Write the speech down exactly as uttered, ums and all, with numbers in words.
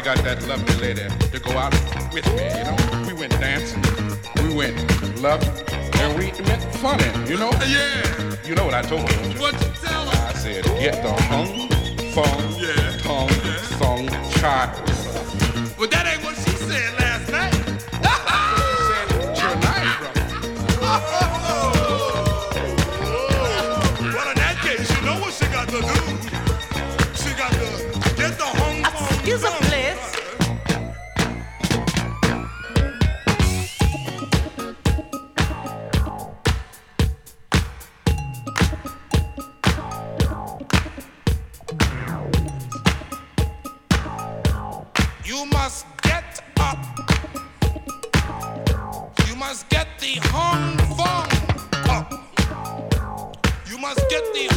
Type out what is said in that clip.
finally got that lovely lady to go out with me, you know. We went dancing, we went loving, and we went funny, you know. Yeah. You know what I told her, don't you? What you tell her? I said, get the hung, fung, Yeah. tongue, Yeah. song, child. But that ain't what she said last night. She said, tonight, brother. Well, in that case, you know what she got to do. She got to get the hung fung. Excuse me, please. You must get up. You must get the hung fung up. You must get the